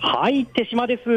はい、手島です。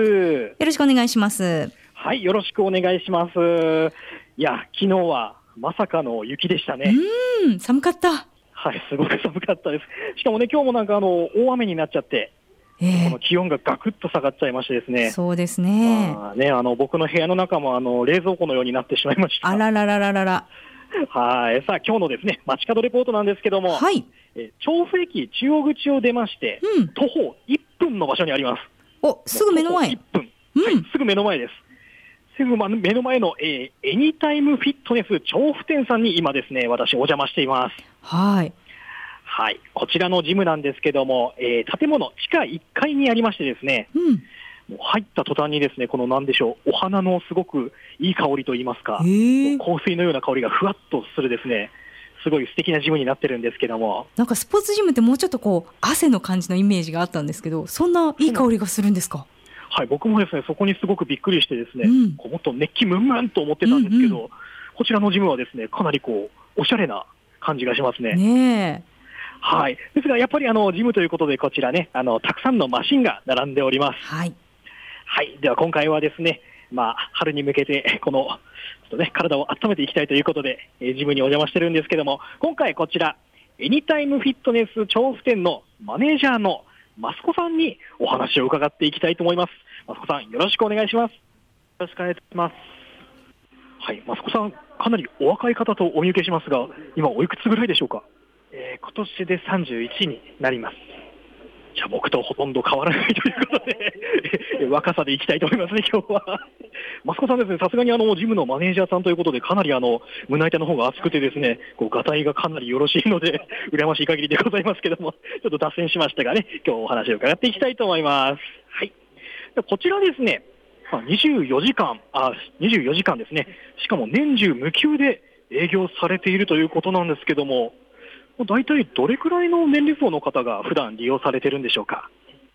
よろしくお願いします。 はい、よろしくお願いします。いや、昨日はまさかの雪でしたね。 寒かった。 はい、すごく寒かったです。しかもね、今日もなんか大雨になっちゃって、この気温がガクッと下がっちゃいましてですね。 そうですね。 僕の部屋の中も冷蔵庫のようになってしまいました。 あらららららら。 はい、さあ今日のですね、街角レポートなんですけども、 はい。 調布駅中央口を出まして、徒歩1分の場所にあります。 お、すぐ目の前。 1分。はい、すぐ目の前です。すぐ目の前の、エニタイムフィットネス調布店さんに今ですね、私お邪魔しています。 はい。 はい、こちらのジムなんですけども、建物地下1階にありましてですね、もう入った途端にですね、このなんでしょう、お花のすごくいい香りといいますか、香水のような香りがふわっとするですね、すごい素敵なジムになってるんですけども。 なんかスポーツジムってもうちょっとこう汗の感じのイメージがあったんですけど、そんないい香りがするんですか？ はい、僕もですね、そこにすごくびっくりしてですね、もっと熱気ムンムンと思ってたんですけど、こちらのジムはですね、かなりこうおしゃれな感じがしますね。 ねえ。 はい、ですがやっぱりジムということでこちらね、たくさんのマシンが並んでおります。 はい。 はい、では今回はですね、春に向けてこのちょっとね体を温めていきたいということで、ジムにお邪魔してるんですけども、今回こちらエニタイムフィットネス調布店のマネージャーの益子さんにお話を伺っていきたいと思います。益子さん、よろしくお願いします。よろしくお願いします。 はい、益子さん、かなりお若い方とお見受けしますが、今おいくつぐらいでしょうか？ 今年で31になります。 じゃあ僕とほとんど変わらないということで若さでいきたいと思いますね、今日は。益子さんですね、さすがにジムのマネージャーさんということで、かなり胸板の方が厚くてですね、がたいがかなりよろしいので羨ましい限りでございますけども、ちょっと脱線しましたがね、今日お話を伺っていきたいと思います。はい、こちらですね、24時間ですね、しかも年中無休で営業されているということなんですけども、大体どれくらいの年齢層の方が普段利用されてるんでしょうか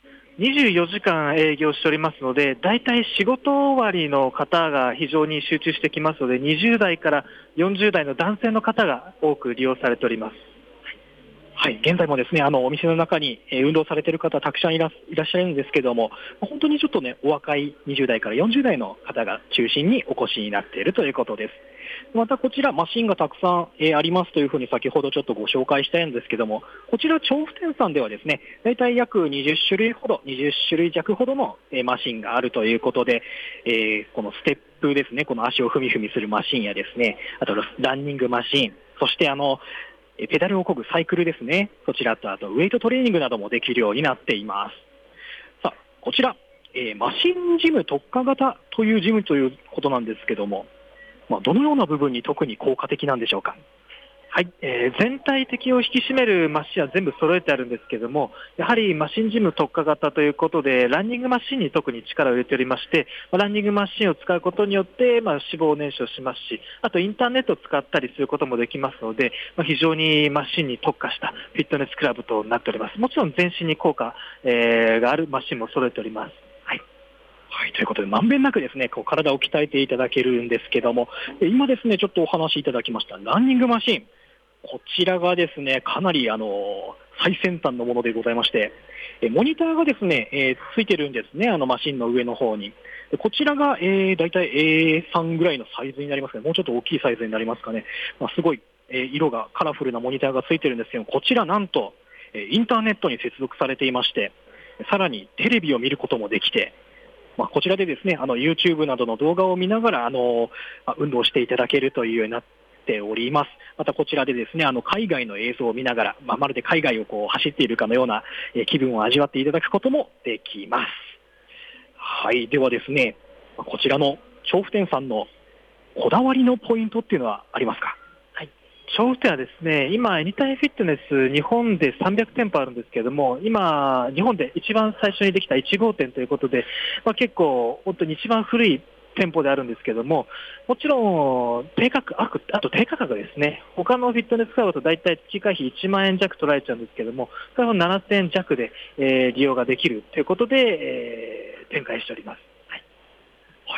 ？24時間営業しておりますので、大体仕事終わりの方が非常に集中してきますので、20代から40代の男性の方が多く利用されております。 はい、現在もですね、お店の中に運動されている方たくさんいらっしゃるんですけども、本当にちょっとね、お若い20代から40代の方が中心にお越しになっているということです。またこちらマシンがたくさん、ありますというふうに先ほどちょっとご紹介したいんですけども、こちら調布店さんではですね、大体約20種類弱ほどの、マシンがあるということで、このステップですね、この足を踏み踏みするマシンやですね、あとランニングマシン、そしてペダルを漕ぐサイクルですね、そちらとあとウェイトトレーニングなどもできるようになっています。さあこちら、マシンジム特化型というジムということなんですけども、どのような部分に特に効果的なんでしょうか？ はい、全体的を引き締めるマシンは全部揃えてあるんですけども、やはりマシンジム特化型ということで、ランニングマシンに特に力を入れておりまして、ランニングマシンを使うことによって、脂肪燃焼しますし、あとインターネットを使ったりすることもできますので、非常にマシンに特化したフィットネスクラブとなっております。もちろん全身に効果、があるマシンも揃えております。 はい、ということでまんべんなくですね、こう体を鍛えていただけるんですけども、今ですねちょっとお話しいただきましたランニングマシン、こちらがですねかなり最先端のものでございまして、モニターがですね、ついてるんですね、マシンの上の方に。こちらが、だいたい A3 ぐらいのサイズになりますね。もうちょっと大きいサイズになりますかね。すごい、色がカラフルなモニターがついてるんですけど、こちらなんと、インターネットに接続されていまして、さらにテレビを見ることもできて、こちらでですね、YouTube などの動画を見ながら、運動していただけるというようになっております。またこちらでですね、海外の映像を見ながら、まるで海外をこう走っているかのような、気分を味わっていただくこともできます。はい、ではですね、こちらの調布店さんのこだわりのポイントっていうのはありますか？ 調布店はですね、今、エニタイムフィットネス、日本で300店舗あるんですけれども、今、日本で一番最初にできた1号店ということで、結構、本当に一番古い店舗であるんですけれども、もちろん、あと低価格ですね、他のフィットネスクラブと大体月会費1万円弱取られちゃうんですけれども、それを7000円弱で、利用ができるということで、展開しております。 はい、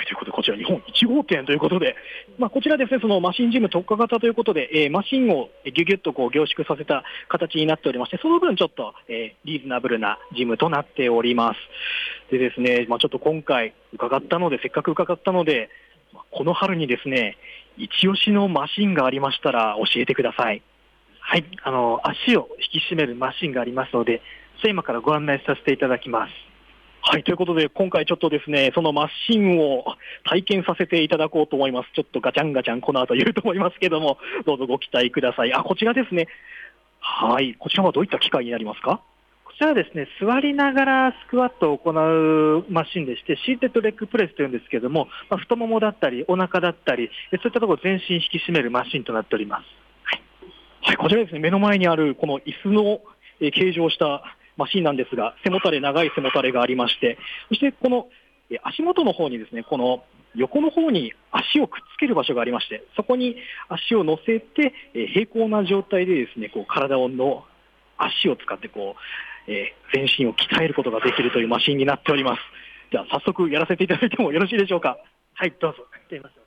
ということで、こちら日本1号店ということで、こちらですね、そのマシンジム特化型ということで、マシンをギュギュッとこう凝縮させた形になっておりまして、その分ちょっと、リーズナブルなジムとなっております。でですね、ちょっと今回せっかく伺ったので、この春にですね、一押しのマシンがありましたら教えてください。 はい、足を引き締めるマシンがありますので、今からご案内させていただきます。 はい、ということで、今回ちょっとですね、そのマシンを体験させていただこうと思います。ちょっとガチャンガチャンこの後言うと思いますけども、どうぞご期待ください。こちらですね。はい、こちらはどういった機械になりますか？ こちらはですね、座りながらスクワットを行うマシンでして、シーテッドレッグプレスというんですけども、太ももだったり、お腹だったり、そういったところを全身引き締めるマシンとなっております。 はい、こちらですね、目の前にあるこの椅子の形状したマシンなんですが、長い背もたれがありまして、そしてこの足元の方にですね、この横の方に足をくっつける場所がありまして、そこに足を乗せて、平行な状態でですね、こう体の足を使って全身を鍛えることができるというマシンになっております。じゃあ早速やらせていただいてもよろしいでしょうか？ はい、どうぞ。やってみましょう。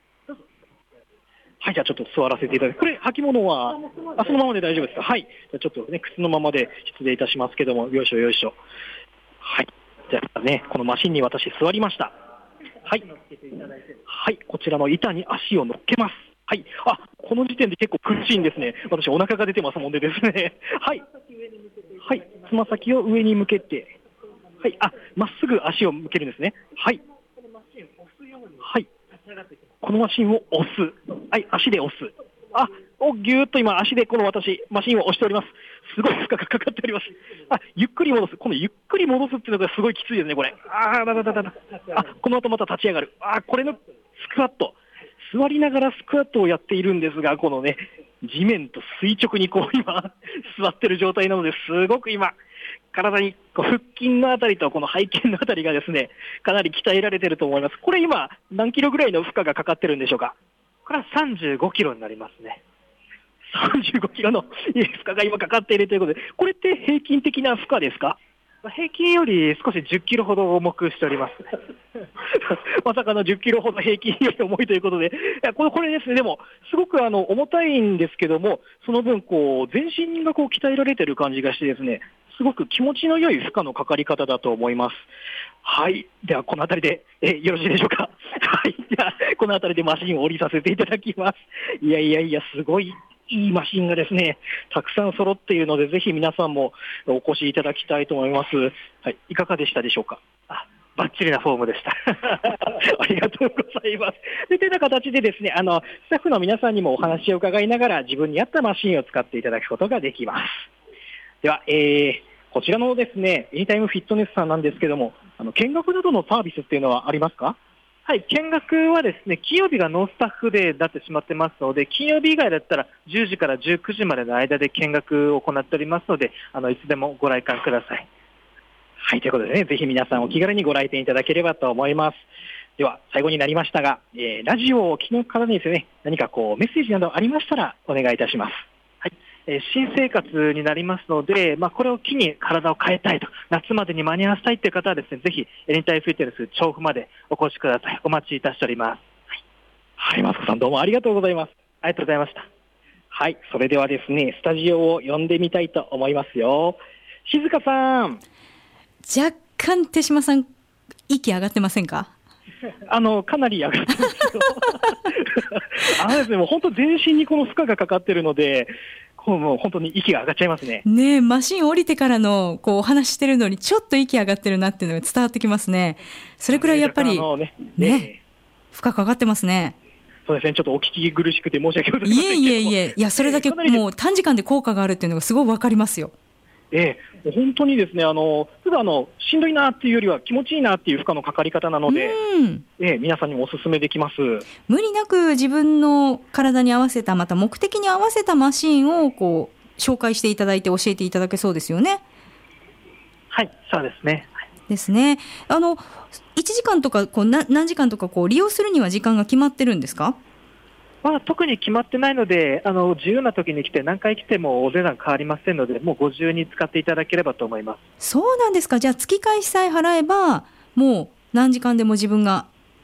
はい、じゃあちょっと座らせていただいて、これ履物はそのままで大丈夫ですか？はい、じゃあちょっとね、靴のままで失礼いたしますけども、よいしょよいしょ。はい、じゃあね、このマシンに私座りました。はい、はい、こちらの板に足を乗っけます。はい、この時点で結構苦しいんですね。私お腹が出てますもんでですね。はい、はい、つま先を上に向けて、はい、まっすぐ足を向けるんですね。はい、はい、このマシンを押す。はい、足で押す。ぎゅーっと今足でマシンを押しております。すごい負荷がかかっております。ゆっくり戻す。このゆっくり戻すっていうのがすごいきついですね、これ。この後また立ち上がる。これのスクワット。座りながらスクワットをやっているんですが、このね、地面と垂直に今、座ってる状態なので、すごく今、体に腹筋のあたりとこの背筋のあたりがですね、かなり鍛えられていると思います。これ今、何キロぐらいの負荷がかかってるんでしょうか？ これは35キロになりますね。 35キロの負荷が今かかっているということで、これって平均的な負荷ですか？ 平均より少し10キロほど重くしております。 まさかの10キロほど平均より重いということで、これですね、でも、すごく重たいんですけども、その分、全身が鍛えられている感じがしてですね、すごく気持ちの良い負荷のかかり方だと思います。はい。では、このあたりで、よろしいでしょうか。はい。では、このあたりでマシンを降りさせていただきます。いや、すごい。いいマシンがですね、たくさん揃っているので、ぜひ皆さんもお越しいただきたいと思います。はい。いかがでしたでしょうか？ バッチリなフォームでした。 ありがとうございます。といったような形でですね、スタッフの皆さんにもお話を伺いながら、自分に合ったマシンを使っていただくことができます。では、こちらのですね、エニタイムフィットネスさんなんですけども、見学などのサービスっていうのはありますか？ はい、見学はですね、金曜日がノースタッフデーになってしまってますので、金曜日以外だったら10時から19時までの間で見学を行っておりますので、いつでもご来館ください。 はい、ということでね、ぜひ皆さんお気軽にご来店いただければと思います。では、最後になりましたが、ラジオをお聞きの方にですね、何かメッセージなどありましたらお願いいたします。 新生活になりますので、これを機に体を変えたいと、夏までに間に合わせたいという方はですね、ぜひエニタイムフィットネス調布までお越しください。お待ちいたしております。 はい、マスコさんどうもありがとうございます。 ありがとうございました。 はい、それではですね、スタジオを呼んでみたいと思いますよ。静香さん。 若干手島さん、息上がってませんか？ かなり上がってますよ。ですね、もう本当全身にこの負荷がかかってるので、もう本当に息が上がっちゃいますね。 ねえ、マシン降りてからのお話してるのにちょっと息上がってるなっていうのが伝わってきますね。それくらいやっぱりね、負荷かかってますね。 そうですね、ちょっとお聞き苦しくて申し訳ございませんけども。 いや、それだけもう短時間で効果があるっていうのがすごいわかりますよ。 本当にですね、普段しんどいなっていうよりは気持ちいいなっていう負荷のかかり方なので、皆さんにもお勧めできます。 無理なく自分の体に合わせた、また目的に合わせたマシンを紹介していただいて教えていただけそうですよね。 はい、そうですね。 ですね。1時間とか何時間とか利用するには時間が決まってるんですか？ 特に決まってないので、自由な時に来て何回来てもお値段変わりませんので、もうご自由に使っていただければと思います。 そうなんですか。じゃあ月会費さえ払えばもう何時間でも自分が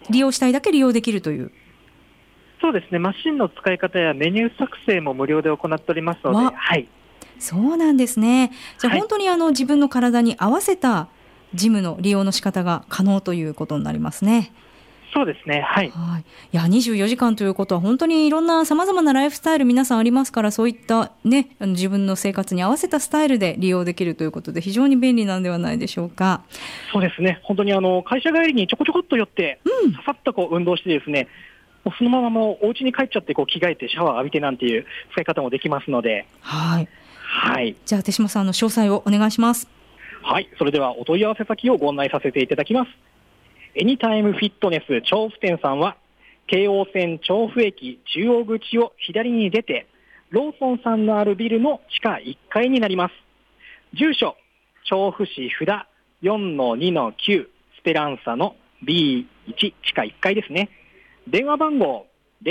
利用したいだけ利用できるという。 そうですね、マシンの使い方やメニュー作成も無料で行っておりますので、はい、 そうなんですね。じゃあ本当に自分の体に合わせたジムの利用の仕方が可能ということになりますね。 そうですね、はい。 いや、24時間ということは本当にいろんな様々なライフスタイル皆さんありますから、そういったね、自分の生活に合わせたスタイルで利用できるということで非常に便利なんではないでしょうか。 そうですね、本当に会社帰りにちょこちょこっと寄って、ささっと運動してですね、もうそのままもうお家に帰っちゃって着替えてシャワー浴びてなんていう使い方もできますので。 はい。 はい。 じゃあ手島さんの詳細をお願いします。 はい、それではお問い合わせ先をご案内させていただきます。エニタイムフィットネス調布店さんは、京王線調布駅中央口を左に出て、ローソンさんのあるビルの地下1階になります。住所、調布市布田 4-2-9 スペランサの B1 地下1階ですね。電話番号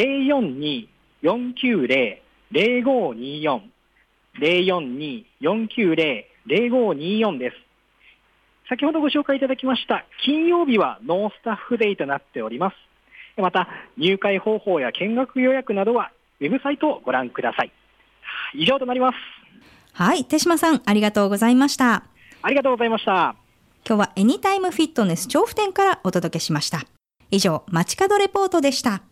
042-490-0524 042-490-0524 です。先ほどご紹介いただきました金曜日はノースタッフデイとなっております。また入会方法や見学予約などはウェブサイトをご覧ください。以上となります。 はい、手島さんありがとうございました。 ありがとうございました。 今日はエニタイムフィットネス調布店からお届けしました。以上、街角レポートでした。